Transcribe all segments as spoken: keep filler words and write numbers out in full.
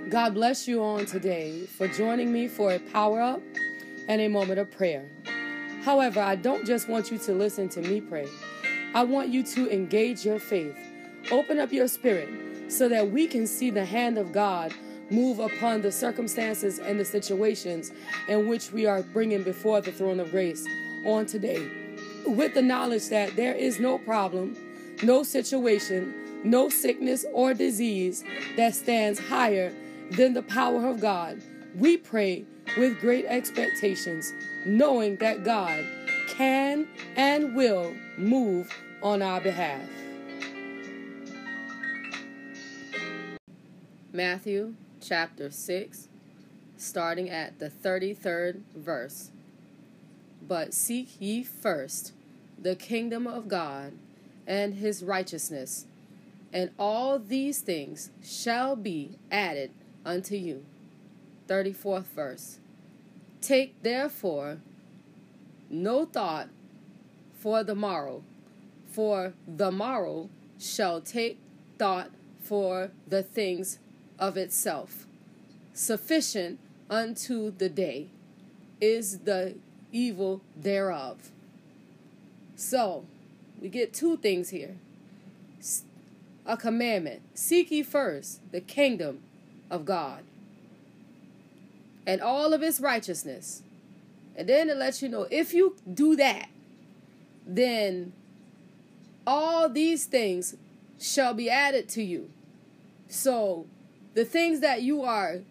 God bless you on today for joining me for a power up and a moment of prayer. However, I don't just want you to listen to me pray. I want you to engage your faith. Open up your spirit so that we can see the hand of God move upon the circumstances and the situations in which we are bringing before the throne of grace on today. With the knowledge that there is no problem, no situation, no sickness or disease that stands higher than the power of God, we pray with great expectations, knowing that God can and will move on our behalf. Matthew chapter six, starting at the thirty-third verse. But seek ye first the kingdom of God and his righteousness, and all these things shall be added unto you. thirty-fourth verse. Take therefore no thought for the morrow, for the morrow shall take thought for the things of itself. Sufficient unto the day is the evil thereof. So, we get two things here. A commandment. Seek ye first the kingdom of God and all of its righteousness. And then it lets you know, if you do that, then all these things shall be added to you. So, the things that you are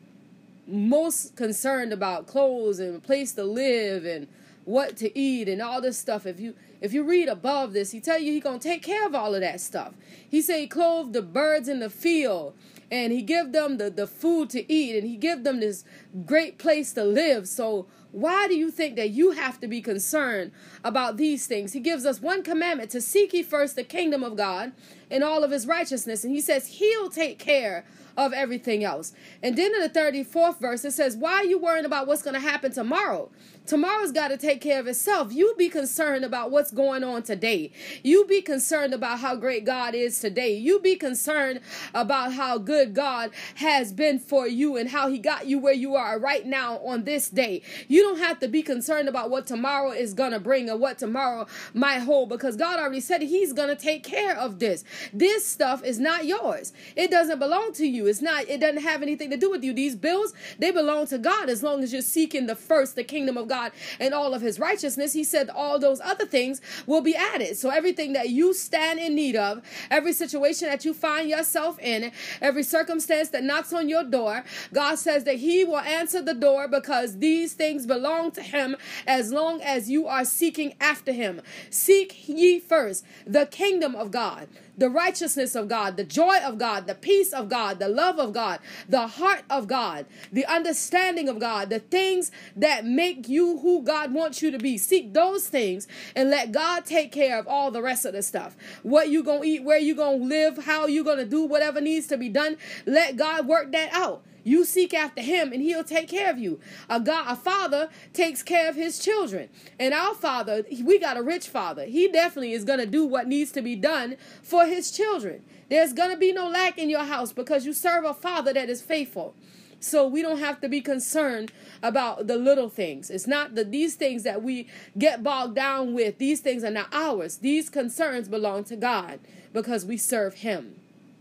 most concerned about, clothes and a place to live and what to eat and all this stuff, if you if you read above this, he tell you he gonna take care of all of that stuff. He say he clothed the birds in the field, and he give them the, the food to eat, and he give them this great place to live. So why do you think that you have to be concerned about these things? He gives us one commandment: to seek ye first the kingdom of God and all of his righteousness. And he says he'll take care of everything else. And then in the thirty-fourth verse, it says, why are you worrying about what's going to happen tomorrow? Tomorrow's got to take care of itself. You be concerned about what's going on today. You be concerned about how great God is today. You be concerned about how good God has been for you and how he got you where you are right now on this day. You don't have to be concerned about what tomorrow is going to bring or what tomorrow might hold, because God already said he's going to take care of this. This stuff is not yours. It doesn't belong to you. It's not, it doesn't have anything to do with you. These bills, they belong to God as long as you're seeking the first, the kingdom of God and all of his righteousness. He said all those other things will be added. So everything that you stand in need of, every situation that you find yourself in, every circumstance that knocks on your door, God says that he will answer the door, because these things belong to him as long as you are seeking after him. Seek ye first the kingdom of God, the righteousness of God, the joy of God, the peace of God, the love of God, the heart of God, the understanding of God, the things that make you who God wants you to be. Seek those things and let God take care of all the rest of the stuff. What you gonna eat, where you gonna live, how you gonna do whatever needs to be done. Let God work that out. You seek after him and he'll take care of you. A God, a father takes care of his children. And our father, we got a rich father. He definitely is going to do what needs to be done for his children. There's going to be no lack in your house because you serve a father that is faithful. So we don't have to be concerned about the little things. It's not the these things that we get bogged down with. These things are not ours. These concerns belong to God because we serve him.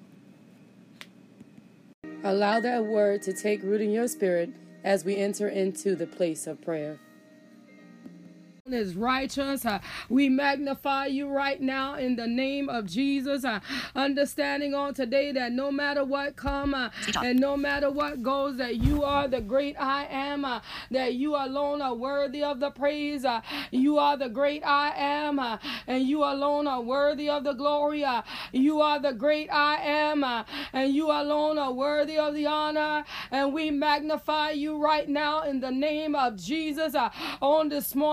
Allow that word to take root in your spirit as we enter into the place of prayer. Is righteous. Uh, we magnify you right now in the name of Jesus. Uh, understanding on today that no matter what come uh, and no matter what goes, that you are the great I am, uh, that you alone are worthy of the praise. Uh, you are the great I am, uh, and you alone are worthy of the glory. Uh, you are the great I am, uh, and you alone are worthy of the honor. And we magnify you right now in the name of Jesus. Uh, on this morning, God,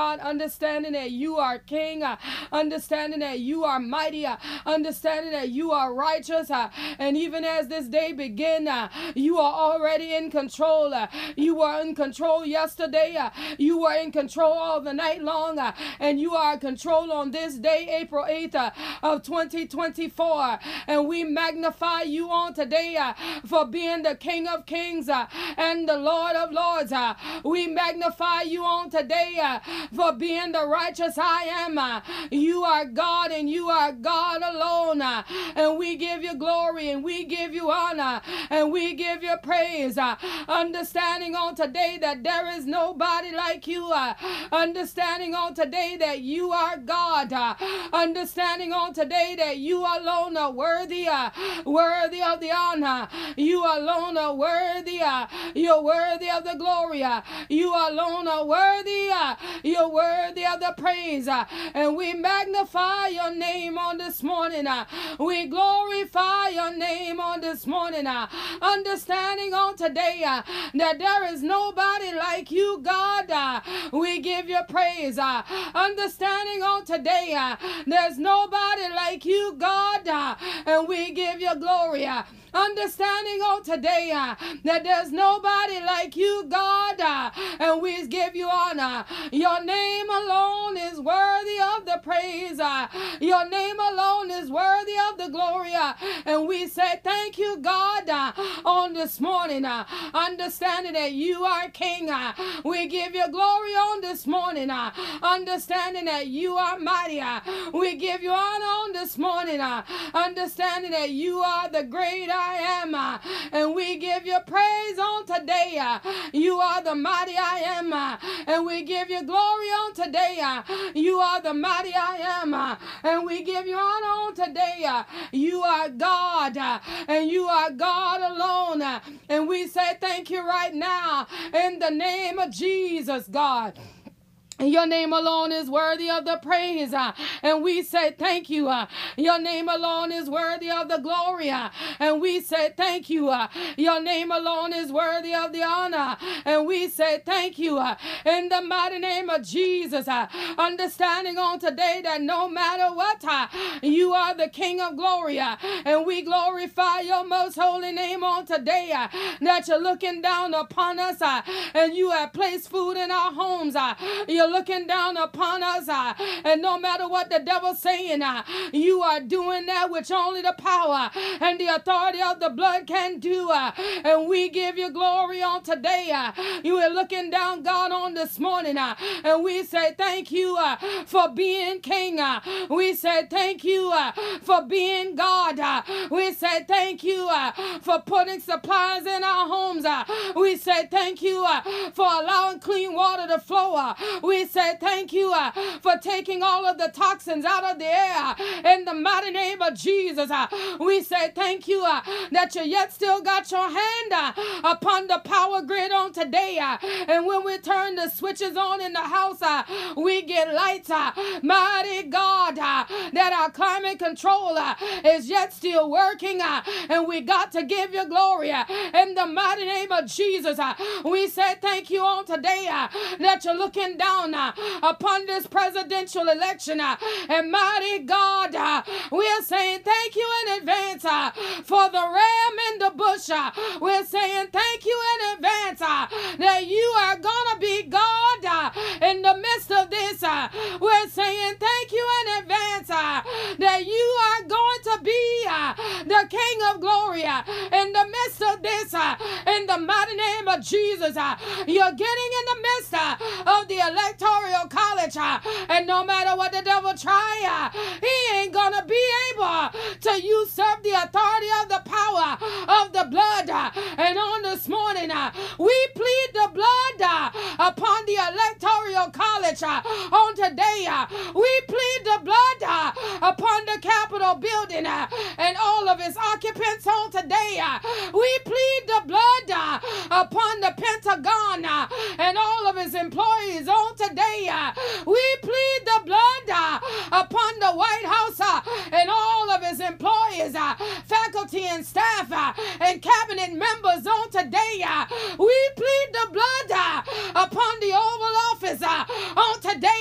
God, understanding that you are King, uh, understanding that you are mighty, uh, understanding that you are righteous, uh, and even as this day begin, uh, you are already in control. Uh, you were in control yesterday. Uh, you were in control all the night long, uh, and you are in control on this day, April eighth uh, of twenty twenty-four. And we magnify you on today uh, for being the King of Kings uh, and the Lord of Lords. Uh, we magnify you on today uh, for being the righteous I am. Uh, you are God and you are God alone. Uh, and we give you glory and we give you honor and we give you praise. Uh, understanding on today that there is nobody like you. Uh, understanding on today that you are God. Uh, understanding on today that you alone are worthy, uh, worthy of the honor. You alone are worthy. Uh, you're worthy of the glory. Uh, you alone are worthy. Uh, you're worthy of the praise. Uh, and we magnify your name on this morning. Uh, we glorify your name on this morning. Uh, understanding on today uh, that there is nobody like you, God. Uh, we give you praise. Uh, understanding on today uh, there's nobody like you, God. Uh, and we give you glory. Uh, understanding on today uh, that there's nobody like you, God, uh, and we give you honor. Your name alone is worthy of the praise. Uh, your name alone is worthy of the glory. Uh, and we say thank you, God, uh, on this morning. Uh, understanding that you are King. Uh, we give you glory on this morning. Uh, understanding that you are mighty. Uh, we give you honor on this morning. Uh, understanding that you are the great I am. Uh, and we give you praise on today. Uh, you are the mighty I am. Uh, and we give you glory on today. Uh, you are the mighty I am. Uh, and we give you honor on today. Uh, you are God. Uh, and you are God alone. Uh, and we say thank you right now in the name of Jesus, God. Your name alone is worthy of the praise, uh, and we say thank you. Uh, your name alone is worthy of the glory, uh, and we say thank you. Uh, your name alone is worthy of the honor, and we say thank you. Uh, in the mighty name of Jesus, uh, understanding on today that no matter what, uh, you are the King of glory, uh, and we glorify your most holy name on today, uh, that you're looking down upon us, uh, and you have placed food in our homes. Uh, you're looking down upon us, uh, and no matter what the devil's saying, uh, you are doing that which only the power and the authority of the blood can do, uh, and we give you glory on today. Uh, you are looking down, God, on this morning, uh, and we say thank you uh, for being King. Uh, we say thank you uh, for being God. Uh, we say thank you uh, for putting supplies in our homes. Uh, we say thank you uh, for allowing clean water to flow. Uh, we We say thank you uh, for taking all of the toxins out of the air in the mighty name of Jesus. Uh, we say thank you uh, that you yet still got your hand uh, upon the power grid on today. Uh, and when we turn the switches on in the house, uh, we get lights. Uh, mighty God, uh, that our climate control uh, is yet still working. Uh, and we got to give you glory uh, in the mighty name of Jesus. Uh, we say thank you on today uh, that you're looking down Uh, upon this presidential election, uh, and mighty God, uh, we are saying thank you in advance uh, for the ram in the bush. Uh, we're saying thank you in advance uh, that you are gonna be God uh, in the midst of this. Uh, we're saying thank you in advance uh, that you are going to be uh, the King of glory uh, in the midst of this. Uh, in the mighty name of Jesus, uh, you're getting in the midst uh, of the electoral college, uh, and no matter what the devil try, uh, he ain't gonna be able to usurp the authority of the power of the blood. Uh, and on this morning, uh, we plead the blood uh, upon the electoral college uh, on today. Uh, we plead the blood uh, upon the Capitol building uh, and all of its occupants on today. Uh, we plead the blood uh, upon the Pentagon uh, and all of its employees on today. Uh, we plead the blood uh, upon the White House uh, and all of its employees, uh, faculty and staff uh, and cabinet members on today. Uh, we plead the blood uh, upon the Oval Office uh, on today.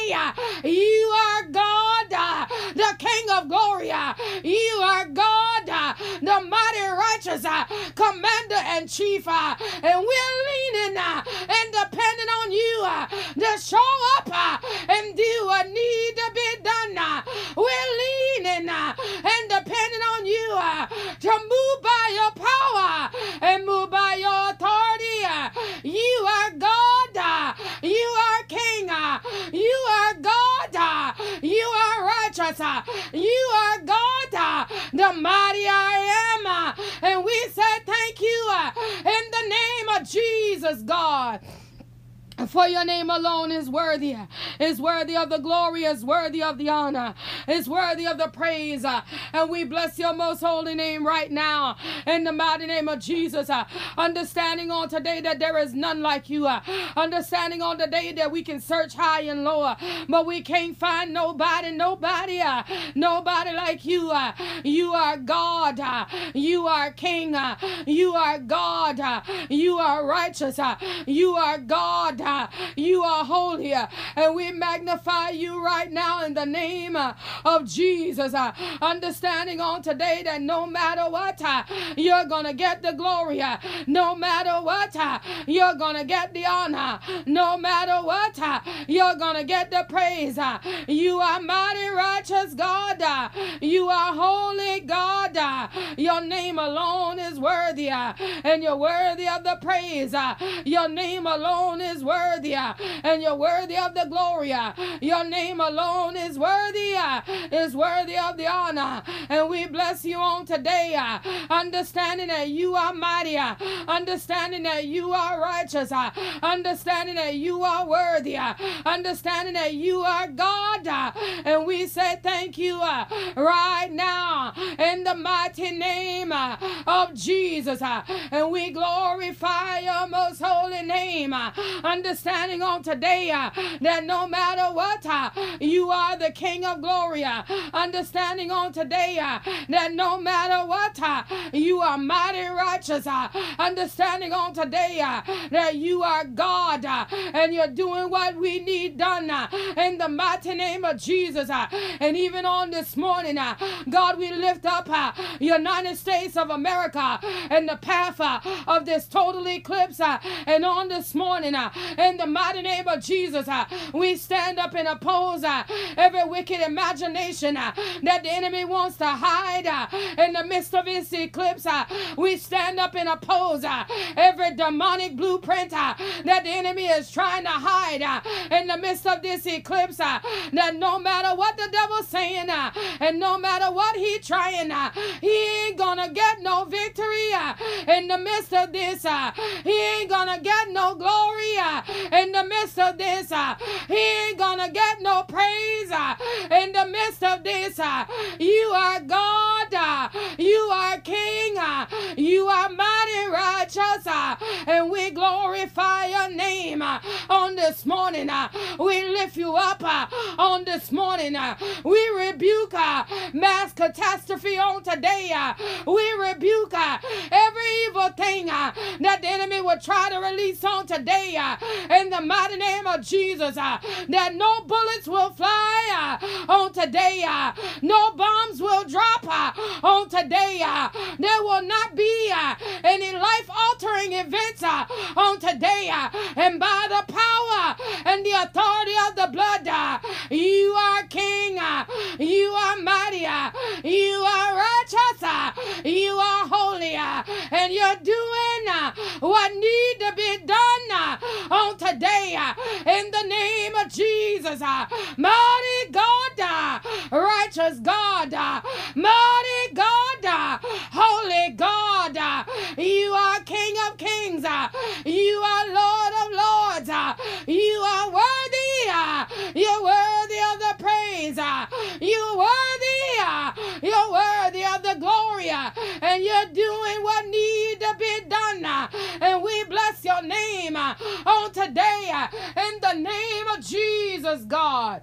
mighty. You are God, the King of glory. You are God, the mighty righteous commander and chief. And we're leaning and depending on you to show up and do what need to be done. We're leaning and depending on you to move by your power and move by your authority. You are God. You are King. You are God. You are righteous. You are God, the mighty I am. And we say thank you in the name of Jesus, God. For your name alone is worthy, is worthy of the glory, is worthy of the honor, is worthy of the praise. And we bless your most holy name right now in the mighty name of Jesus. Understanding on today that there is none like you. Understanding on today that we can search high and low, but we can't find nobody, nobody, nobody like you. You are God. You are King. You are God. You are righteous. You are God. You are holy, and we magnify you right now in the name of Jesus. Understanding on today that no matter what, you're going to get the glory. No matter what, you're going to get the honor. No matter what, you're going to get the praise. You are mighty, righteous God. You are holy God. Your name alone is worthy, and you're worthy of the praise. Your name alone is worthy. Worthy, and you're worthy of the glory. Your name alone is worthy, is worthy of the honor. And we bless you on today, understanding that you are mighty, understanding that you are righteous, understanding that you are worthy, understanding that you are God. And we say thank you right now in the mighty name of Jesus. And we glorify your most holy name. Understanding on today uh, that no matter what, uh, you are the King of glory. Uh, understanding on today uh, that no matter what, uh, you are mighty righteous. Uh, understanding on today uh, that you are God uh, and you're doing what we need done uh, in the mighty name of Jesus. Uh, and even on this morning, uh, God, we lift up uh, United States of America and the path uh, of this total eclipse. Uh, and on this morning, uh, in the mighty name of Jesus, uh, we stand up and oppose uh, every wicked imagination uh, that the enemy wants to hide uh, in the midst of this eclipse. Uh, we stand up and oppose uh, every demonic blueprint uh, that the enemy is trying to hide uh, in the midst of this eclipse. Uh, that no matter what the devil's saying uh, and no matter what he trying, uh, he ain't gonna get no victory uh, in the midst of this. Uh, he ain't gonna get no glory uh, in the midst of this. Uh, he ain't gonna get no praise uh, in the midst of this. Uh, you are God. Uh, you are King. Uh, you are mighty righteous. Uh, and we glorify your name uh, on this morning. Uh, we lift you up uh, on this morning. Uh, we rebuke uh, mass catastrophe on today. Uh, we rebuke uh, every evil thing uh, that the enemy will try to release on today. Uh, in the mighty name of Jesus, uh, that no bullets will fly uh, on today. Uh, no bombs will drop uh, on today. Uh, there will not be uh, any life-altering events uh, on today. Uh, and by the power and the authority of the blood, uh, you are King. Uh, you are mighty. Uh, you are righteous. Uh, you are holy. Uh, and you're doing uh, what need to be done uh, on today. Uh, in the name of Jesus. Uh, mighty God. Uh, righteous God. Uh, mighty God. Uh, holy God. Uh, you are King of kings. Uh, you are Lord of lords. Uh, you are worthy. Uh, you're worthy of the praise. Uh, you're worthy. Uh, you're worthy of the glory. Uh, and you're doing what need to be done. Uh, and we bless your name uh, on today uh, in the name of Jesus, God.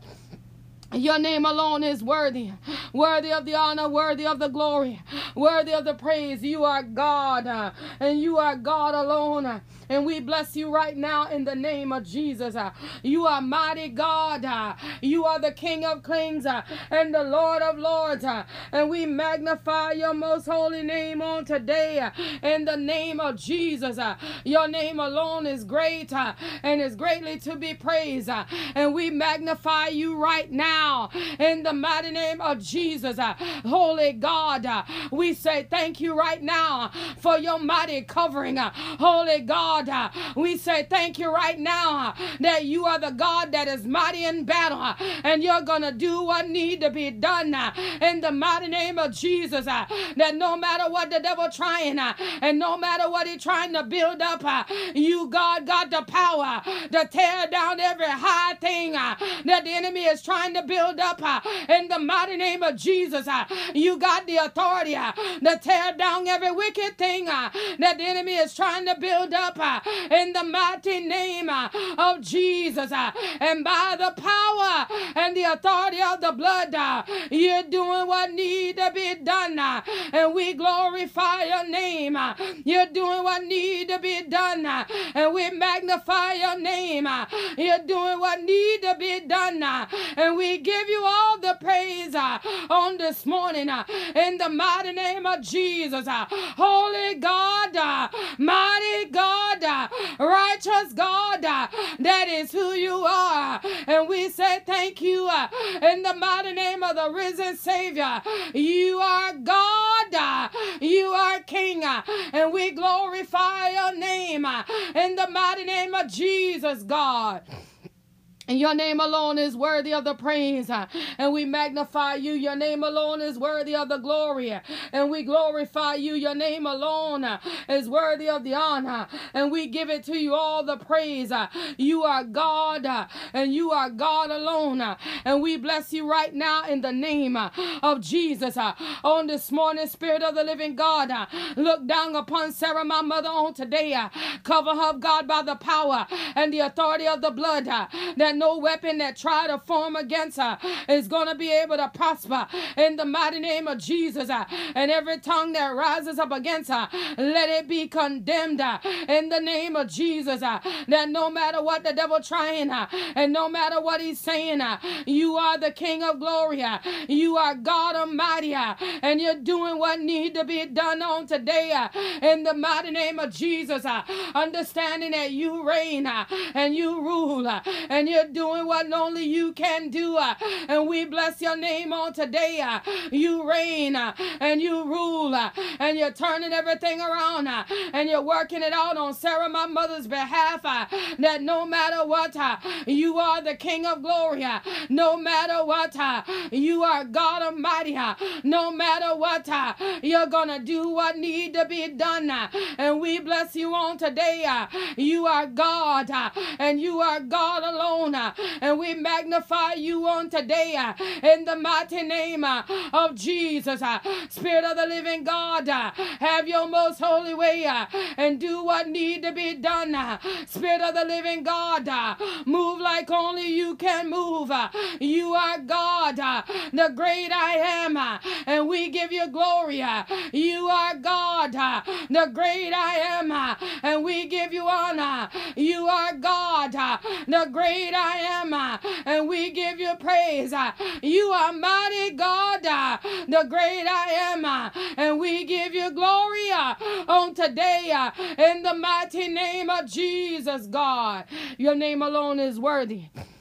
Your name alone is worthy, worthy of the honor, worthy of the glory, worthy of the praise. You are God, uh, and you are God alone. Uh, And we bless you right now in the name of Jesus. Uh, you are mighty God. Uh, you are the King of kings uh, and the Lord of lords. Uh, and we magnify your most holy name on today uh, in the name of Jesus. Uh, your name alone is great uh, and is greatly to be praised. Uh, and we magnify you right now in the mighty name of Jesus. Uh, holy God, uh, we say thank you right now for your mighty covering. Uh, holy God, uh, we say thank you right now uh, that you are the God that is mighty in battle uh, and you're gonna do what need to be done uh, in the mighty name of Jesus. Uh, that no matter what the devil trying uh, and no matter what he trying to build up, uh, you God got the power to tear down every high thing uh, that the enemy is trying to build up uh, in the mighty name of Jesus. Uh, you got the authority uh, to tear down every wicked thing uh, that the enemy is trying to build up uh, in the mighty name uh, of Jesus. Uh, and by the power and the authority of the blood, uh, you're doing what need to be done. Uh, and we glorify your name. Uh, you're doing what need to be done. Uh, and we magnify your name. Uh, you're doing what need to be done. Uh, and we give you all the praise uh, on this morning uh, in the mighty name of Jesus. Uh, holy God, uh, mighty God, uh, righteous God, uh, that is who you are. And we say thank you uh, in the mighty name of the risen Savior. You are God, uh, you are King, uh, and we glorify your name uh, in the mighty name of Jesus, God. And your name alone is worthy of the praise. Uh, and we magnify you. Your name alone is worthy of the glory. And we glorify you. Your name alone uh, is worthy of the honor. And we give it to you all the praise. Uh, you are God uh, and you are God alone. Uh, and we bless you right now in the name uh, of Jesus. Uh, on this morning, Spirit of the living God, uh, look down upon Sarah, my mother, on today. Uh, cover her, God, by the power and the authority of the blood. Uh, that no weapon that try to form against her is going to be able to prosper in the mighty name of Jesus. Uh, and every tongue that rises up against her, let it be condemned uh, in the name of Jesus. Uh, that no matter what the devil trying uh, and no matter what he's saying, uh, you are the King of glory. Uh, you are God Almighty. Uh, and you're doing what need to be done on today uh, in the mighty name of Jesus. Uh, understanding that you reign uh, and you rule uh, and you're doing what only you can do. Uh, and we bless your name on today. Uh, you reign uh, and you rule uh, and you're turning everything around uh, and you're working it out on Sarah, my mother's behalf. Uh, that no matter what, uh, you are the King of glory. Uh, no matter what, uh, you are God Almighty. Uh, no matter what, uh, you're gonna do what need to be done. Uh, and we bless you on today. Uh, you are God uh, and you are God alone. Uh, and we magnify you on today uh, in the mighty name uh, of Jesus. Uh, Spirit of the living God, uh, have your most holy way uh, and do what need to be done. Uh, Spirit of the living God, uh, move like only you can move. Uh, you are God, uh, the great I am, uh, and we give you glory. Uh, you are God, uh, the great I am, uh, and we give you honor. You are God, uh, the great I am, uh, and we give you praise. Uh, you are mighty God, uh, the great I am, uh, and we give you glory uh, on today uh, in the mighty name of Jesus, God. Your name alone is worthy.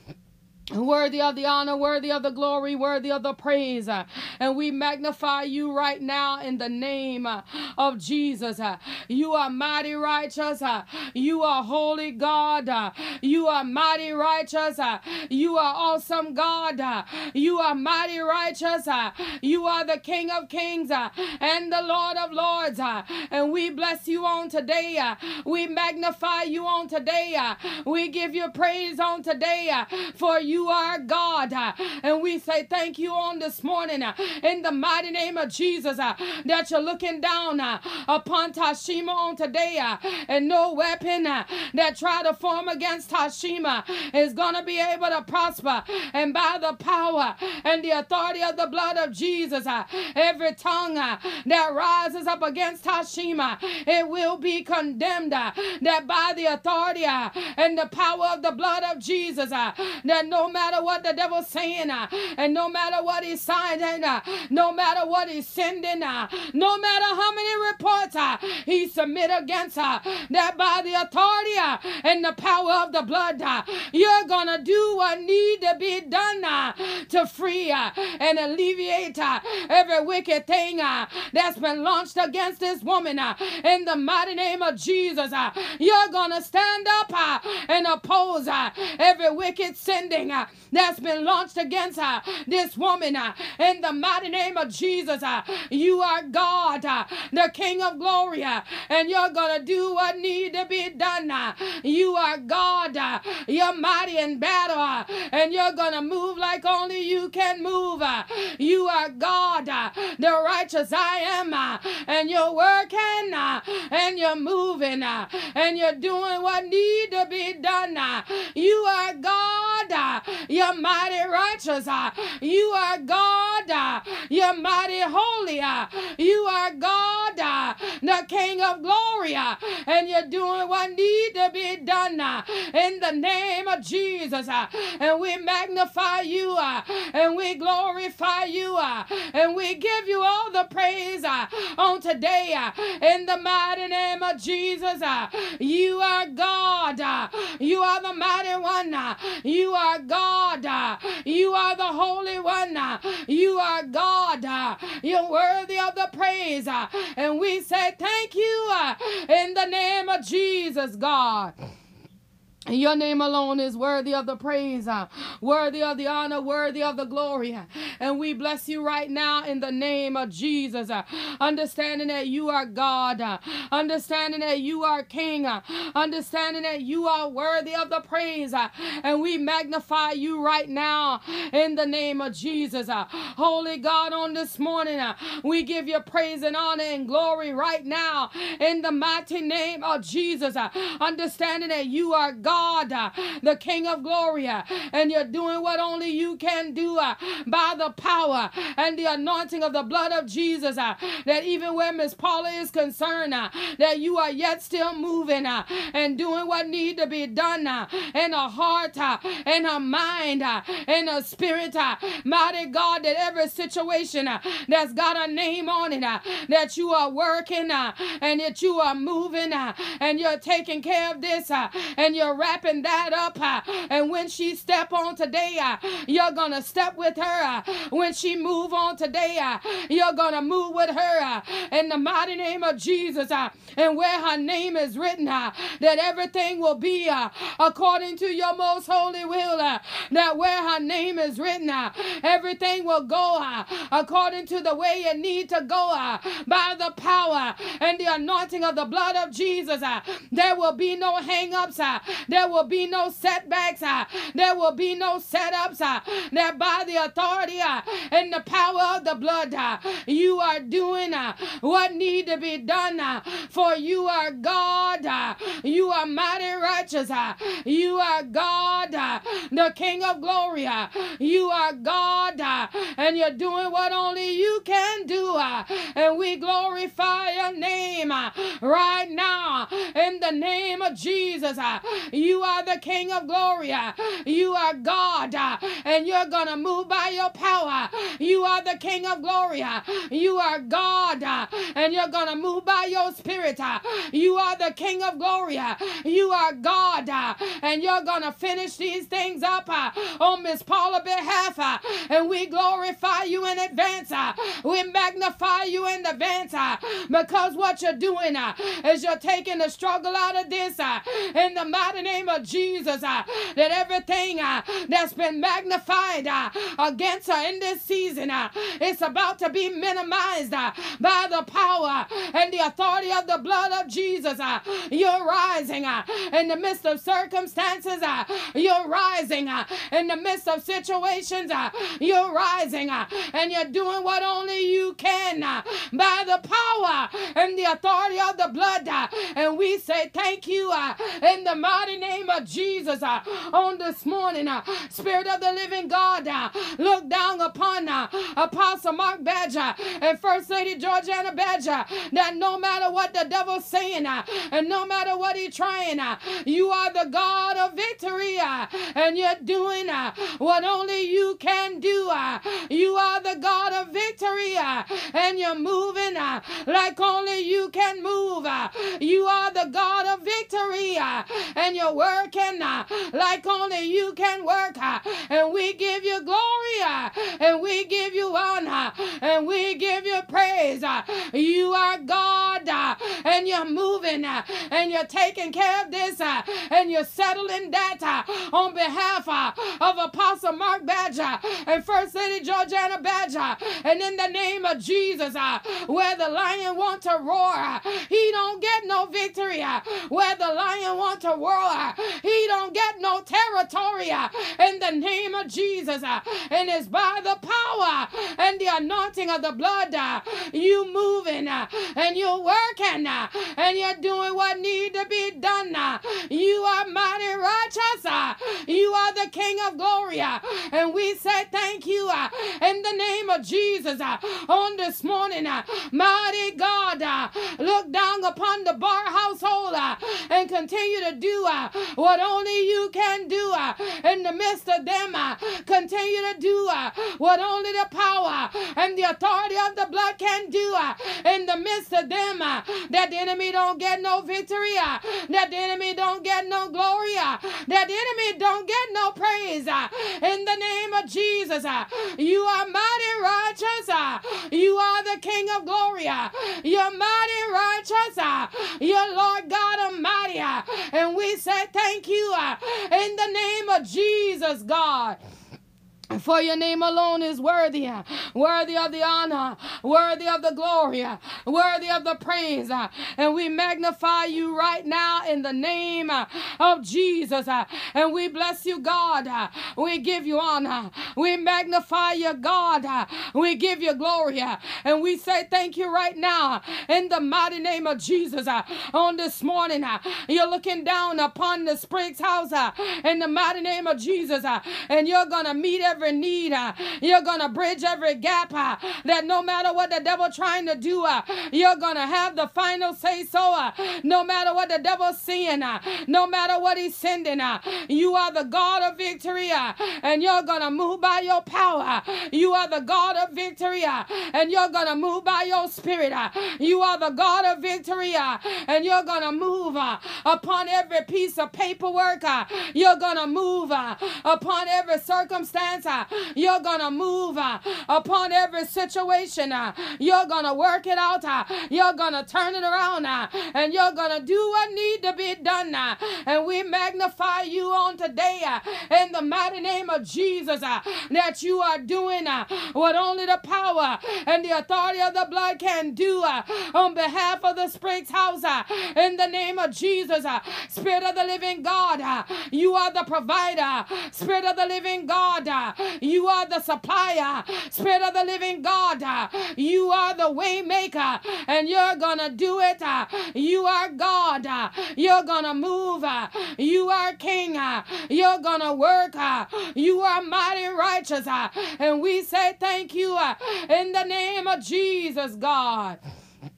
Worthy of the honor, worthy of the glory, worthy of the praise. Uh, and we magnify you right now in the name uh, of Jesus. Uh, you are mighty righteous. Uh, you are holy God. Uh, you are mighty righteous. Uh, you are awesome God. Uh, you are mighty righteous. Uh, you are the King of kings uh, and the Lord of lords. Uh, and we bless you on today. Uh, we magnify you on today. Uh, we give you praise on today uh, for you you are God. Uh, and we say thank you on this morning uh, in the mighty name of Jesus uh, that you're looking down uh, upon Tashima on today. Uh, and no weapon uh, that try to form against Tashima is going to be able to prosper. And by the power and the authority of the blood of Jesus, uh, every tongue uh, that rises up against Tashima, it will be condemned. Uh, that by the authority uh, and the power of the blood of Jesus, uh, that no matter what the devil's saying, uh, and no matter what he's signing, uh, no matter what he's sending, uh, no matter how many reports uh, he submit against her, uh, that by the authority uh, and the power of the blood, uh, you're gonna do what need to be done uh, to free uh, and alleviate uh, every wicked thing uh, that's been launched against this woman uh, in the mighty name of Jesus. Uh, you're gonna stand up uh, and oppose uh, every wicked sending uh, that's been launched against uh, this woman uh, in the mighty name of Jesus. Uh, you are God, uh, the King of glory, uh, and you're gonna do what need to be done. Uh, you are God, uh, you're mighty in battle, uh, and you're gonna move like only you can move. Uh, you are God, uh, the righteous I am, uh, and you're working uh, and you're moving uh, and you're doing what need to be done. Uh, you are God, uh, you're mighty righteous. Uh, you are God, uh, you're mighty holy. Uh, you are God, uh, the King of glory, uh, and you're doing what need to be done uh, in the name of Jesus. Uh, and we magnify you uh, and we glorify you uh, and we give you all the praise uh, on today uh, in the mighty name of Jesus. Uh, you are God, uh, you are the mighty one, uh, you are God, uh, you are the holy one, uh, you are God, uh, you're worthy of the praise, uh, and we say thank you uh, in the name of Jesus, God. Your name alone is worthy of the praise, uh, worthy of the honor, worthy of the glory. Uh, and we bless you right now in the name of Jesus. Uh, understanding that you are God, uh, understanding that you are King, uh, understanding that you are worthy of the praise. Uh, and we magnify you right now in the name of Jesus. Uh, Holy God, on this morning, uh, we give you praise and honor and glory right now in the mighty name of Jesus. Uh, understanding that you are God. God, uh, the King of glory, uh, and you're doing what only you can do uh, by the power and the anointing of the blood of Jesus, uh, that even where Miss Paula is concerned, uh, that you are yet still moving uh, and doing what need to be done uh, in her heart, uh, in her mind, uh, in her spirit, uh, mighty God, that every situation uh, that's got a name on it, uh, that you are working uh, and that you are moving uh, and you're taking care of this uh, and you're wrapping that up, uh, and when she step on today, uh, you're gonna step with her. Uh, when she move on today, uh, you're gonna move with her uh, in the mighty name of Jesus. Uh, and where her name is written, uh, that everything will be uh, according to your most holy will. Uh, that where her name is written, uh, everything will go uh, according to the way it need to go uh, by the power and the anointing of the blood of Jesus. Uh, there will be no hang-ups. Uh, There will be no setbacks. Uh, there will be no setups. Uh, that by the authority uh, and the power of the blood, uh, you are doing uh, what need to be done. Uh, for you are God. Uh, you are mighty righteous. Uh, you are God, uh, the King of glory. Uh, you are God, uh, and you're doing what only you can do. Uh, and we glorify your name uh, right now in the name of Jesus. Uh, You are the King of glory. You are God, and you're going to move by your power. You are the King of glory. You are God, and you're going to move by your spirit. You are the King of glory. You are God, and you're going to finish these things up on Miss Paula's behalf, and we glorify you in advance. We magnify you in advance uh, because what you're doing uh, is you're taking the struggle out of this uh, in the mighty name of Jesus. Uh, that everything uh, that's been magnified uh, against her in this season, uh, it's about to be minimized uh, by the power and the authority of the blood of Jesus. Uh, you're rising uh, in the midst of circumstances. Uh, you're rising uh, in the midst of situations. Uh, you're rising uh, and you're doing what only you can uh, by the power and the authority of the blood. Uh, and we say thank you uh, in the mighty name of Jesus uh, on this morning. Uh, Spirit of the living God, uh, look down upon uh, Apostle Mark Badger and First Lady Georgiana Badger, that no matter what the devil's saying uh, and no matter what he's trying, uh, you are the God of victory uh, and you're doing uh, what only you can do. Uh, you are the God of victory uh, and you're moving uh, like only you can move. Uh, you are the God of victory uh, and you're working uh, like only you can work. Uh, and we give you glory uh, and we give you honor and we give you praise. Uh, you are God uh, and you're moving uh, and you're taking care of this uh, and you're settling that uh, on behalf uh, of Apostle Mark Badger and First Lady Georgiana Badger. And in the name of Jesus, uh, where the lion wants to roar, uh, he don't get no victory. Uh, where the lion wants to roar, uh, he don't get no territory. Uh, in the name of Jesus, uh, and it's by the power and the anointing of the blood, uh, you moving uh, and you're working uh, and you're doing what need to be done. Uh, you are mighty righteous. Uh, you are the King of glory. Uh, and we say thank you uh, in the name of Jesus uh, on this morning. Uh, mighty God, uh, look down upon the Bar household uh, and continue to do uh, what only you can do uh, in the midst of them. Uh, continue to do uh, what only the power and the authority of the blood can do uh, in the midst of them. Uh, that the enemy don't get no victory. Uh, that the enemy don't get no glory. Uh, that the enemy don't get no praise. Uh, in the name of Jesus, uh, you are mighty righteous. Uh, you are the King of glory. Uh, you're mighty righteous. Uh, you're Lord God Almighty. Uh, and we say thank you uh, in the name of Jesus, God. For your name alone is worthy, worthy of the honor, worthy of the glory, worthy of the praise. And we magnify you right now in the name of Jesus. And we bless you, God. We give you honor. We magnify you, God. We give you glory. And we say thank you right now in the mighty name of Jesus. On this morning, you're looking down upon the Spriggs house in the mighty name of Jesus. And you're going to meet every every need. Uh, you're going to bridge every gap uh, that no matter what the devil trying to do, uh, you're going to have the final say so. Uh, no matter what the devil's seeing, uh, no matter what he's sending, uh, you are the God of victory uh, and you're going to move by your power. You are the God of victory uh, and you're going to move by your spirit. Uh, you are the God of victory uh, and you're going to move uh, upon every piece of paperwork. Uh, you're going to move uh, upon every circumstance. Uh, you're going to move uh, upon every situation. Uh, you're going to work it out. Uh, you're going to turn it around. Uh, and you're going to do what need to be done. Uh, and we magnify you on today uh, in the mighty name of Jesus uh, that you are doing uh, what only the power and the authority of the blood can do uh, on behalf of the Spriggs house. Uh, in the name of Jesus, uh, Spirit of the living God, uh, you are the provider. Spirit of the living God, uh, you are the supplier. Spirit of the living God, uh, you are the way maker, and you're gonna do it. Uh, you are God. Uh, you're gonna move. Uh, you are King. Uh, you're gonna work. Uh, you are mighty righteous. Uh, and we say thank you uh, in the name of Jesus, God.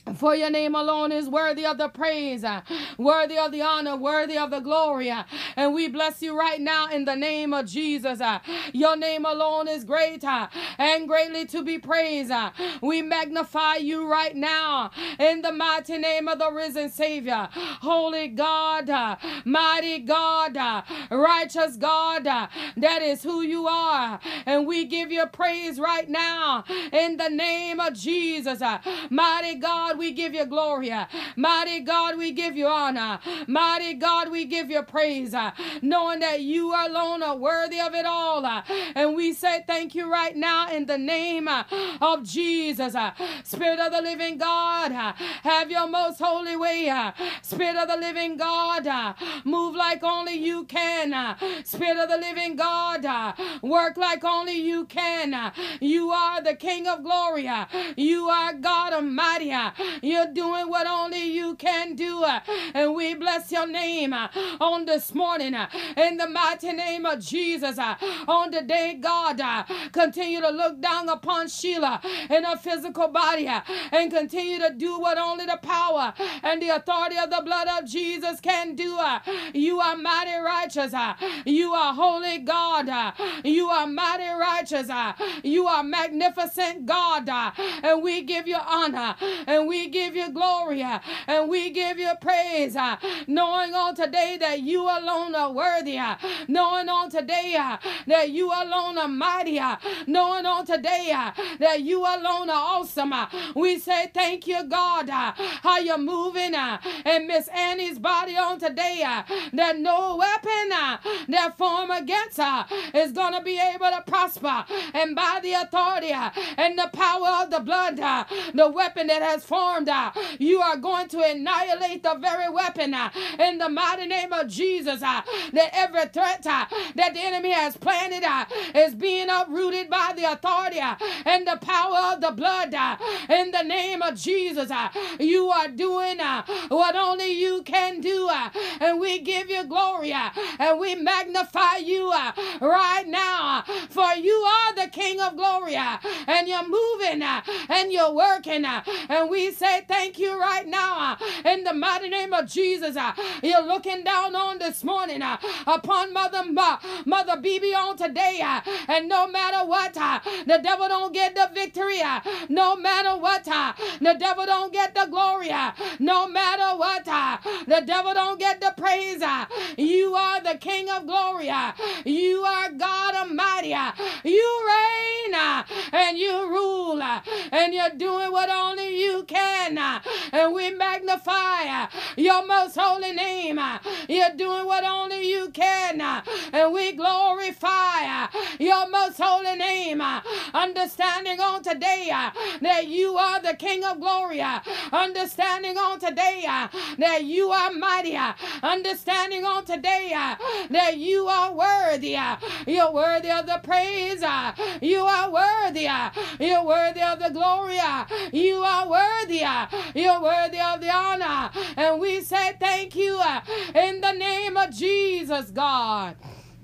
For your name alone is worthy of the praise, uh, worthy of the honor, worthy of the glory. uh, And we bless you right now in the name of Jesus. uh, Your name alone is great uh, and greatly to be praised. uh, We magnify you right now in the mighty name of the risen Savior. Holy God, uh, mighty God, uh, righteous God, uh, that is who you are. And we give you praise right now in the name of Jesus. uh, Mighty God, we give you glory. Mighty God, we give you honor. Mighty God, we give you praise, uh, knowing that you alone are worthy of it all. uh, And we say thank you right now in the name uh, of Jesus. uh, Spirit of the living God, uh, have your most holy way. uh, Spirit of the living God, uh, move like only you can. uh, Spirit of the living God, uh, work like only you can. uh, You are the King of glory. uh, You are God Almighty. uh, You're doing what only you can do. uh, And we bless your name uh, on this morning uh, in the mighty name of Jesus. uh, On the day, God, uh, continue to look down upon Sheila in her physical body uh, and continue to do what only the power and the authority of the blood of Jesus can do. uh, You are mighty righteous. uh, You are holy God. uh, You are mighty righteous. uh, You are magnificent God. uh, And we give you honor. And we give you glory, uh, and we give you praise, uh, knowing on today that you alone are worthy, uh, knowing on today uh, that you alone are mighty, uh, knowing on today uh, that you alone are awesome. uh, We say thank you, God, uh, how you're moving uh, in Miss Annie's body on today, uh, that no weapon uh, that form against her is going to be able to prosper, and by the authority uh, and the power of the blood, uh, the weapon that has formed, uh, you are going to annihilate the very weapon uh, in the mighty name of Jesus. Uh, that every threat uh, that the enemy has planted uh, is being uprooted by the authority uh, and the power of the blood uh, in the name of Jesus. Uh, you are doing uh, what only you can do, uh, and we give you glory uh, and we magnify you uh, right now, uh, for you are the King of glory, uh, and you're moving uh, and you're working, uh, and we say thank you right now uh, in the mighty name of Jesus. Uh, you're looking down on this morning uh, upon Mother uh, Mother B B on today, uh, and no matter what, uh, the devil don't get the victory. Uh, no matter what, uh, the devil don't get the glory. Uh, no matter what, uh, the devil don't get the praise. Uh, you are the King of glory. Uh, you are God Almighty. Uh, you reign uh, and you rule, uh, and you're doing what only you can, uh, and we magnify uh, your most holy name. uh, You're doing what only you can, uh, and we glorify uh, your most holy name. uh, Understanding on today uh, that you are the King of glory. uh, Understanding on today uh, that you are mighty. uh, Understanding on today uh, that you are worthy. uh, You're worthy of the praise. uh, You are worthy. uh, You're worthy of the glory. uh, You are worthy. uh, You're worthy of the honor. And we say thank you uh, in the name of Jesus, God.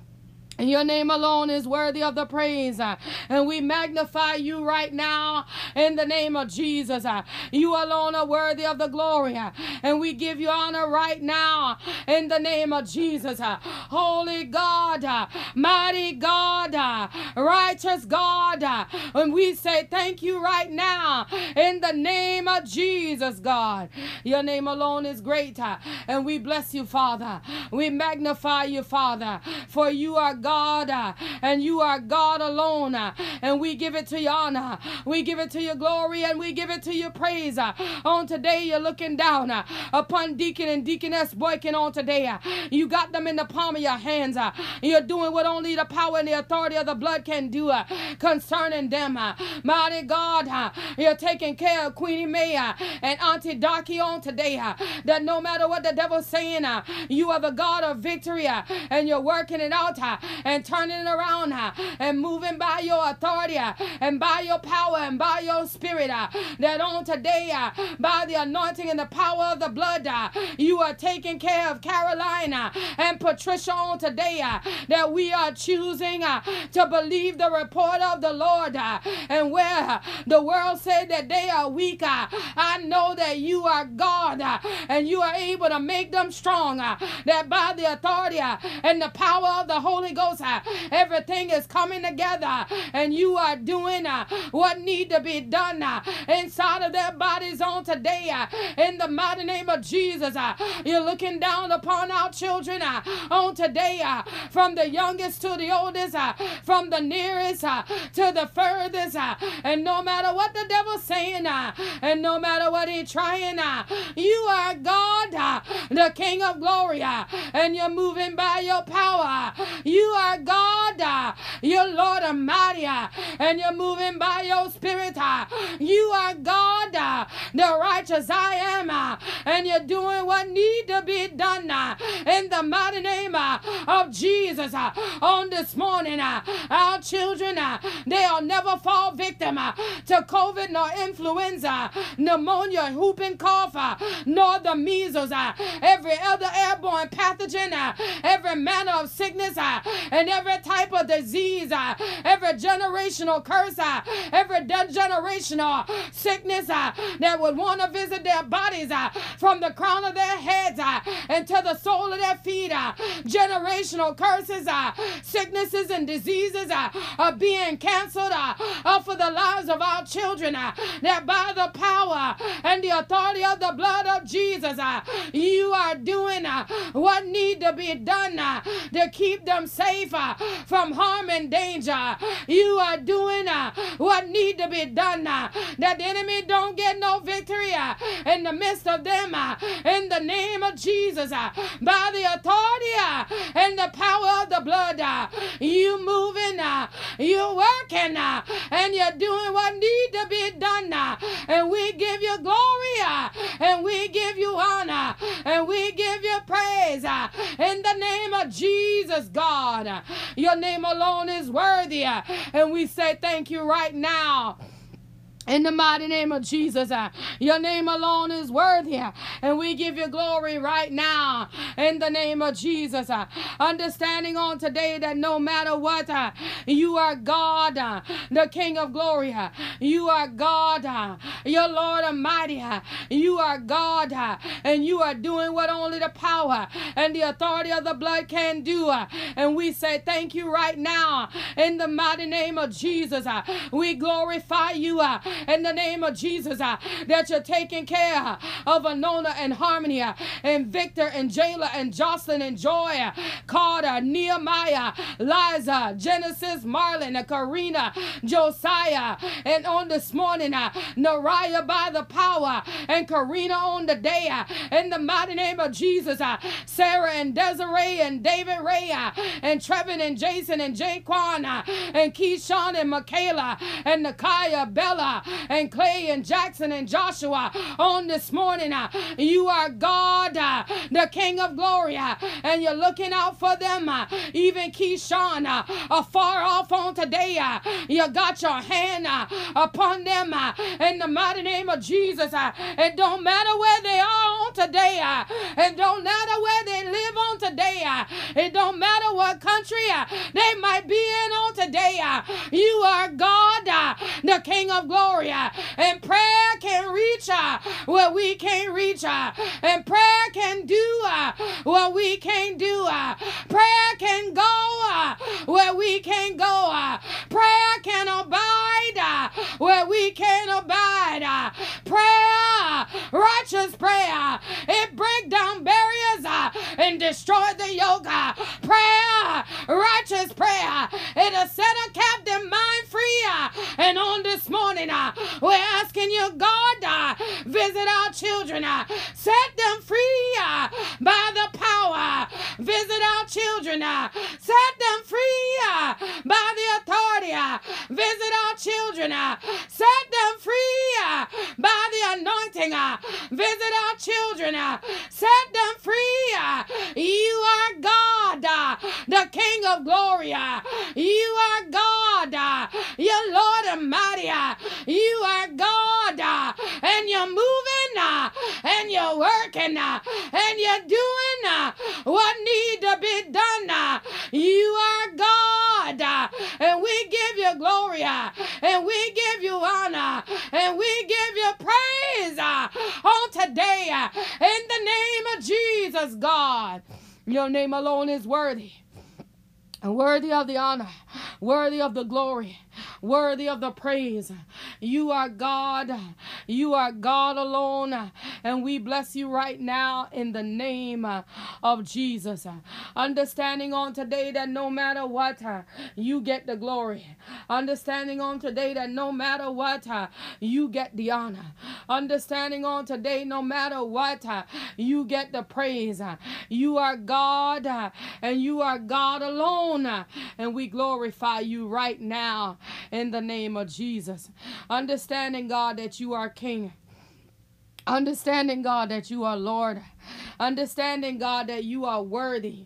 And your name alone is worthy of the praise. Uh, and we magnify you right now in the name of Jesus. Uh, you alone are worthy of the glory. Uh, and we give you honor right now in the name of Jesus. Uh, Holy God, uh, mighty God, uh, righteous God. Uh, and we say thank you right now in the name of Jesus, God. Your name alone is great. Uh, and we bless you, Father. We magnify you, Father. For you are God. God, uh, and you are God alone, uh, and we give it to your honor, we give it to your glory, and we give it to your praise. Uh, on today, you're looking down uh, upon Deacon and Deaconess Boykin on today. Uh, you got them in the palm of your hands. Uh, you're doing what only the power and the authority of the blood can do uh, concerning them. Uh, mighty God, uh, you're taking care of Queenie May uh, and Auntie Darky on today. Uh, that no matter what the devil's saying, uh, you are the God of victory, uh, and you're working it out. Uh, and turning it around uh, and moving by your authority uh, and by your power and by your spirit. Uh, that on today, uh, by the anointing and the power of the blood, uh, you are taking care of Carolina and Patricia on today. Uh, that we are choosing uh, to believe the report of the Lord. Uh, and where uh, the world said that they are weak, uh, I know that you are God uh, and you are able to make them strong. Uh, that by the authority uh, and the power of the Holy Ghost, uh, everything is coming together and you are doing uh, what need to be done uh, inside of their bodies on today. Uh, in the mighty name of Jesus, uh, you're looking down upon our children uh, on today, uh, from the youngest to the oldest, uh, from the nearest uh, to the furthest, uh, and no matter what the devil's saying, uh, and no matter what he's trying, uh, you are God, uh, the King of glory, uh, and you're moving by your power. You are God, uh, you're Lord Almighty, uh, and you're moving by your spirit. Uh, you are God, uh, the righteous I am, uh, and you're doing what need to be done uh, in the mighty name uh, of Jesus. Uh, on this morning, uh, our children, uh, they'll never fall victim uh, to COVID nor influenza, pneumonia, whooping cough, uh, nor the measles, uh, every other airborne pathogen, uh, every manner of sickness, uh, and every type of disease, uh, every generational curse, uh, every de- generational sickness uh, that would want to visit their bodies uh, from the crown of their heads uh, and to the sole of their feet. Uh, generational curses, uh, sicknesses and diseases uh, are being canceled uh, uh, for the lives of our children. Uh, that by the power and the authority of the blood of Jesus, uh, you are doing uh, what need to be done uh, to keep them safe uh, from harm and danger. You are doing uh, what need to be done uh, that the enemy don't get no victory uh, in the midst of them. Uh, in the name of Jesus, uh, by the authority uh, and the power of the blood, uh, you moving, uh, you working, uh, and you're doing what need to be done. Uh, and we give you glory, uh, and we give you honor, and we give you praise uh, in the name of Jesus, God. Uh, your name alone is worthy, uh, and we say thank you right now. In the mighty name of Jesus, uh, your name alone is worthy, uh, and we give you glory right now. In the name of Jesus, uh, understanding on today that no matter what, uh, you are God, uh, the King of glory. Uh, you are God, uh, your Lord Almighty. Uh, you are God, uh, and you are doing what only the power and the authority of the blood can do. Uh, and we say thank you right now. In the mighty name of Jesus, uh, we glorify you. Uh, in the name of Jesus, uh, that you're taking care of Anona and Harmony uh, and Victor and Jayla and Jocelyn and Joy, uh, Carter, Nehemiah, Liza, Genesis, Marlon, uh, Karina, Josiah, and on this morning, uh, Nariah by the power, and Karina on the day, uh, in the mighty name of Jesus, uh, Sarah and Desiree and David Ray, uh, and Trevin and Jason and Jaquan, uh, and Keyshawn and Michaela and Nakaya, Bella, and Clay and Jackson and Joshua on this morning. Uh, you are God, uh, the King of glory, uh, and you're looking out for them. Uh, even Keyshawn, uh, afar off on today, uh, you got your hand uh, upon them uh, in the mighty name of Jesus. Uh, it don't matter where they are on today. Uh, it don't matter where they live on today. Uh, it don't matter what country uh, they might be in on today. Uh, you are God, uh, the King of glory. Uh, and prayer can reach uh, where we can't reach. Uh, and prayer can do uh, what we can't do. Uh, prayer can go uh, where we can't go. Uh, prayer can abide uh, where we can't abide. Uh, prayer, righteous prayer, it break down barriers uh, and destroy the yoke. Uh, prayer, righteous prayer, it'll set a captive mind free. Uh, and on this morning, uh, we're asking you, God, uh, visit our children, uh, set them free uh, by the power. Visit our children, uh, set them free uh, by the authority. Uh, visit our children, uh, set them free uh, by the anointing. Uh, visit our children. Uh, set them free. Uh, you are God, uh, the King of glory. Uh, you are God, uh, your Lord Almighty. Uh, you are God, uh, and you're moving, uh, and you're working, uh, and you're doing uh, what need to be done. Uh, you are God, uh, and we give you glory, uh, and we give you honor, and we give you praise uh, on today. Uh, in the name of Jesus, God, your name alone is worthy. Worthy of the honor, worthy of the glory, worthy of the praise. You are God. You are God alone. And we bless you right now in the name of Jesus. Understanding on today that no matter what, you get the glory. Understanding on today that no matter what, you get the honor. Understanding on today, no matter what, you get the praise. You are God, and you are God alone. And we glorify you right now in the name of Jesus. Understanding, God, that you are King. Understanding, God, that you are Lord. Understanding, God, that you are worthy.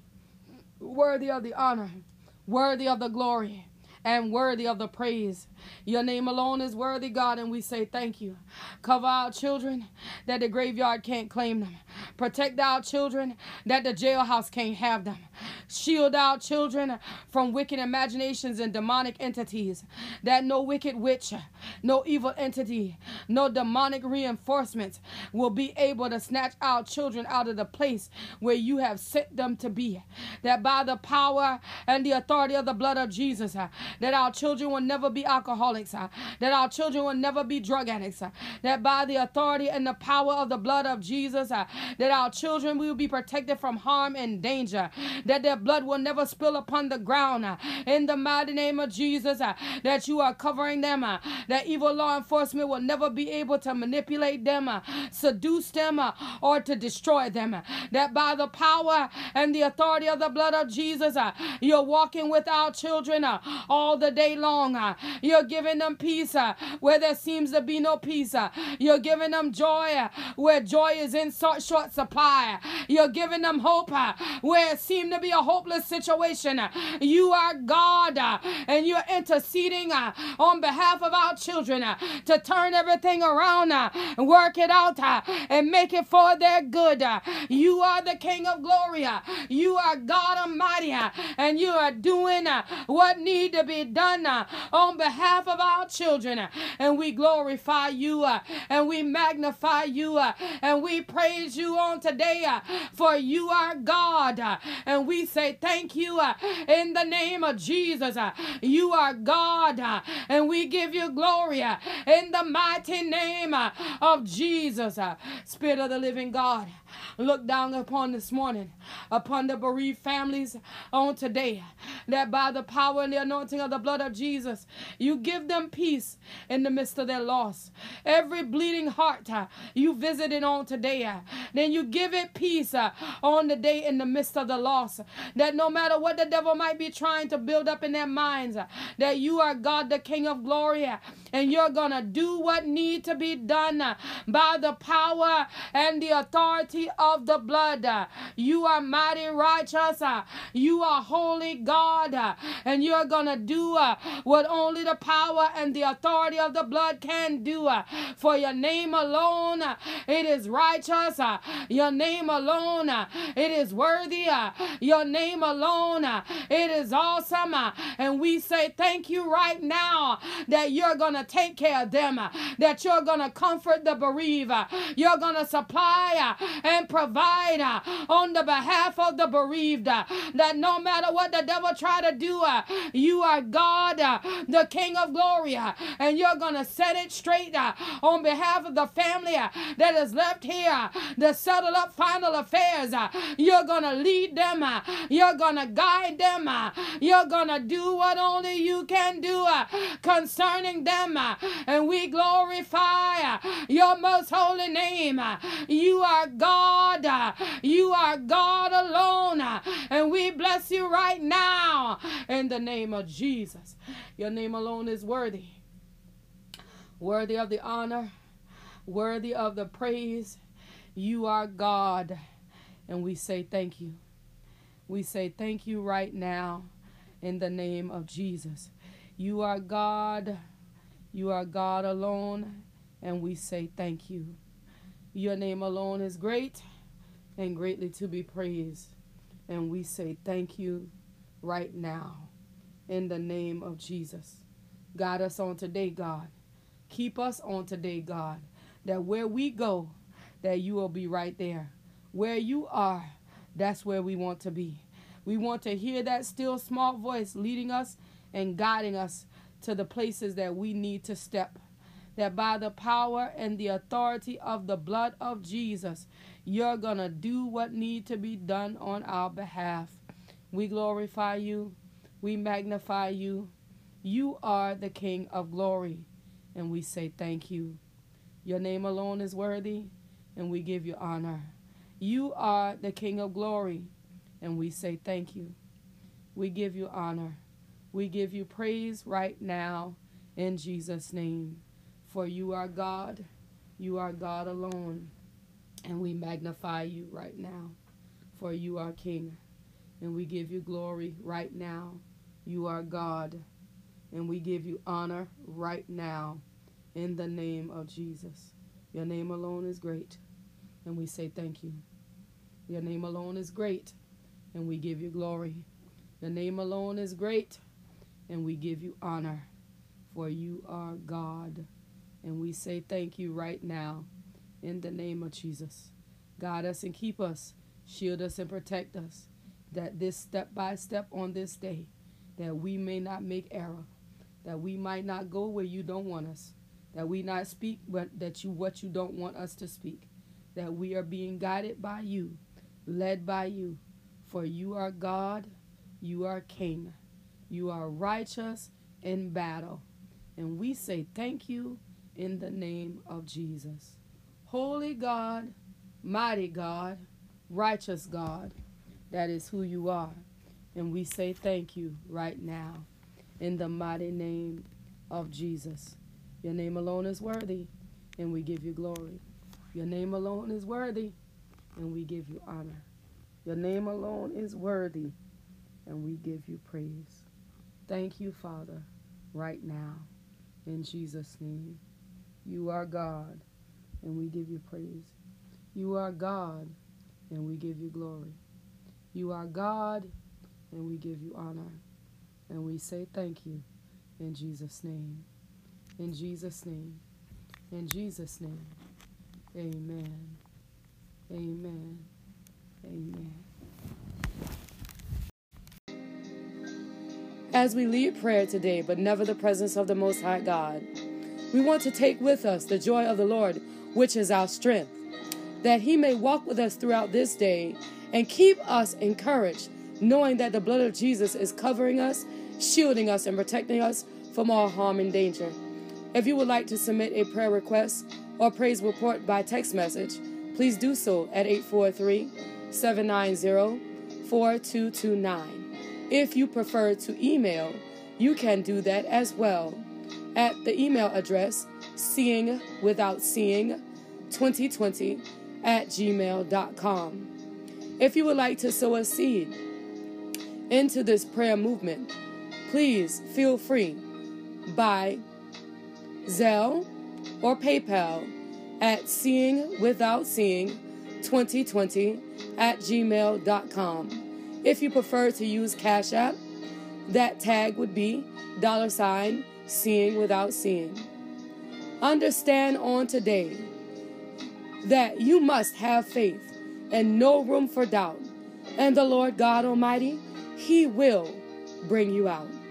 Worthy of the honor. Worthy of the glory. And worthy of the praise. Your name alone is worthy, God, and we say thank you. Cover our children that the graveyard can't claim them. Protect our children that the jailhouse can't have them. Shield our children from wicked imaginations and demonic entities, that no wicked witch, no evil entity, no demonic reinforcements will be able to snatch our children out of the place where you have sent them to be. That by the power and the authority of the blood of Jesus, that our children will never be alcoholics, uh, that our children will never be drug addicts, uh, that by the authority and the power of the blood of Jesus, uh, that our children will be protected from harm and danger, that their blood will never spill upon the ground, uh, in the mighty name of Jesus, uh, that you are covering them, uh, that evil law enforcement will never be able to manipulate them, uh, seduce them, uh, or to destroy them, uh, that by the power and the authority of the blood of Jesus, uh, you're walking with our children uh, all the day long. Uh, you're giving them peace uh, where there seems to be no peace. Uh, you're giving them joy uh, where joy is in so- short supply. You're giving them hope uh, where it seemed to be a hopeless situation. Uh, you are God, uh, and you're interceding uh, on behalf of our children uh, to turn everything around, uh, work it out, uh, and make it for their good. Uh, you are the King of glory. Uh, you are God Almighty, uh, and you are doing uh, what need to be done uh, on behalf of our children, uh, and we glorify you, uh, and we magnify you, uh, and we praise you on today, uh, for you are God, uh, and we say thank you uh, in the name of Jesus. Uh, you are God, uh, and we give you glory uh, in the mighty name uh, of Jesus. Uh, Spirit of the living God, look down upon this morning, upon the bereaved families on today, that by the power and the anointing of the blood of Jesus, you give them peace in the midst of their loss. Every bleeding heart uh, you visited on today, uh, then you give it peace uh, on the day in the midst of the loss, that no matter what the devil might be trying to build up in their minds, uh, that you are God, the King of glory, uh, and you're gonna do what need to be done uh, by the power and the authority of the blood. Uh, you are mighty righteous. Uh, you are holy God, uh, and you're gonna do uh, what only the power and the authority of the blood can do. Uh, for your name alone, uh, it is righteous. Uh, your name alone, uh, it is worthy. Uh, your name alone, uh, it is awesome. Uh, and we say thank you right now that you're gonna take care of them, uh, that you're gonna comfort the bereaved, uh, you're gonna supply uh, and provide uh, on the behalf of the bereaved, uh, that no matter what the devil try to do, uh, you are God, uh, the King of glory, uh, and you're gonna set it straight uh, on behalf of the family uh, that is left here uh, to settle up final affairs. Uh, you're gonna lead them, uh, you're gonna guide them, uh, you're gonna do what only you can do uh, concerning them, uh, and we glorify uh, your most holy name. Uh, you are God, uh, you are God alone, uh, and we bless you right now in the name of Jesus. Your name alone is worthy, worthy of the honor, worthy of the praise. You are God, and we say thank you. We say thank you right now in the name of Jesus. You are God. You are God alone, and we say thank you. Your name alone is great and greatly to be praised, and we say thank you right now in the name of Jesus. Guide us on today, God. Keep us on today, God, that where we go, that you will be right there. Where you are, that's where we want to be. We want to hear that still small voice leading us and guiding us to the places that we need to step. That by the power and the authority of the blood of Jesus, you're going to do what needs to be done on our behalf. We glorify you. We magnify you. You are the King of glory, and we say thank you. Your name alone is worthy, and we give you honor. You are the King of glory, and we say thank you. We give you honor. We give you praise right now in Jesus' name. For you are God. You are God alone, and we magnify you right now. For you are King, and we give you glory right now. You are God, and we give you honor right now in the name of Jesus. Your name alone is great, and we say thank you. Your name alone is great, and we give you glory. Your name alone is great, and we give you honor, for you are God. And we say thank you right now in the name of Jesus. Guide us and keep us, shield us and protect us, that this step by step on this day, that we may not make error, that we might not go where you don't want us, that we not speak but that you what you don't want us to speak, that we are being guided by you, led by you, for you are God, you are King, you are righteous in battle, and we say thank you in the name of Jesus. Holy God, mighty God, righteous God, that is who you are, and we say thank you right now in the mighty name of Jesus. Your name alone is worthy, and we give you glory. Your name alone is worthy, and we give you honor. Your name alone is worthy, and we give you praise. Thank you, Father, right now, in Jesus' name. You are God, and we give you praise. You are God, and we give you glory. You are God, and we give you honor. And we say thank you in Jesus' name. In Jesus' name. In Jesus' name. Amen. Amen. Amen. As we lead prayer today, but never the presence of the Most High God, we want to take with us the joy of the Lord, which is our strength, that he may walk with us throughout this day and keep us encouraged, knowing that the blood of Jesus is covering us, shielding us, and protecting us from all harm and danger. If you would like to submit a prayer request or praise report by text message, please do so at eight four three, seven nine zero, four two two nine. If you prefer to email, you can do that as well at the email address seeing without seeing twenty twenty at gmail dot com. If you would like to sow a seed into this prayer movement, please feel free by Zelle or PayPal at seeing without seeing twenty twenty at gmail dot com. If you prefer to use Cash App, that tag would be dollar sign seeing without seeing. Understand on today that you must have faith and no room for doubt. And the Lord God Almighty, he will bring you out.